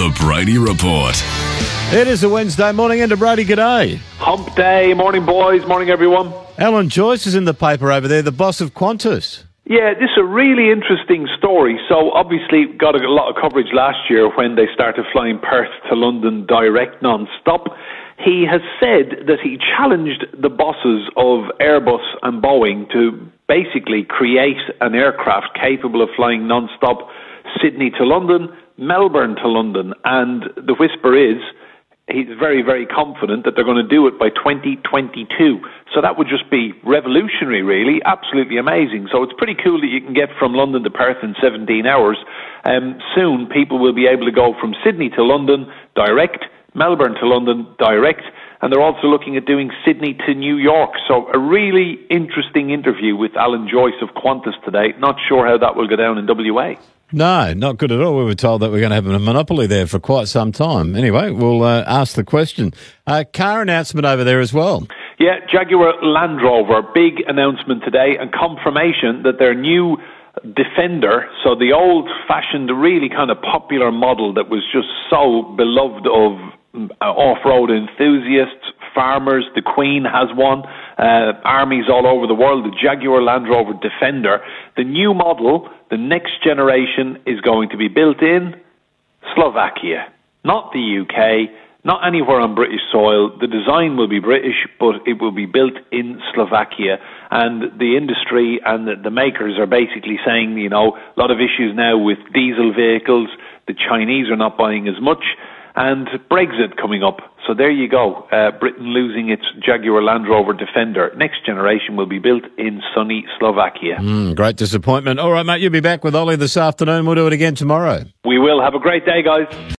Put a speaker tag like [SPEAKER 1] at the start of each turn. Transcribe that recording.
[SPEAKER 1] The Brady Report.
[SPEAKER 2] It is a Wednesday morning, and Brady, g'day.
[SPEAKER 3] Hump day. Morning, boys. Morning, everyone.
[SPEAKER 2] Alan Joyce is in the paper over there, the boss of Qantas.
[SPEAKER 3] Yeah, this is a really interesting story. So, obviously, got a lot of coverage last year when they started flying Perth to London direct non-stop. He has said that he challenged the bosses of Airbus and Boeing to basically create an aircraft capable of flying non-stop Sydney to London, Melbourne to London. And the whisper is he's very, very confident that they're going to do it by 2022. So that would just be revolutionary, really, absolutely amazing. So it's pretty cool that you can get from London to Perth in 17 hours. Soon people will be able to go from Sydney to London direct, Melbourne to London direct, and they're also looking at doing Sydney to New York. So a really interesting interview with Alan Joyce of Qantas today. Not sure how that will go down in WA.
[SPEAKER 2] No, not good at all. We were told that we're going to have a monopoly there for quite some time. Anyway, we'll ask the question. Car announcement over there as well.
[SPEAKER 3] Yeah, Jaguar Land Rover, big announcement today and confirmation that their new Defender, so the old-fashioned, really kind of popular model that was just so beloved of off-road enthusiasts, farmers, the Queen has one, armies all over the world, the Jaguar Land Rover Defender. The new model, the next generation, is going to be built in Slovakia, not the UK, not anywhere on British soil. The design will be British, but it will be built in Slovakia. And the industry and the makers are basically saying, you know, a lot of issues now with diesel vehicles. The Chinese are not buying as much. And Brexit coming up. So there you go. Britain losing its Jaguar Land Rover Defender. Next generation will be built in sunny Slovakia.
[SPEAKER 2] Great disappointment. All right, mate, you'll be back with Ollie this afternoon. We'll do it again tomorrow.
[SPEAKER 3] We will. Have a great day, guys.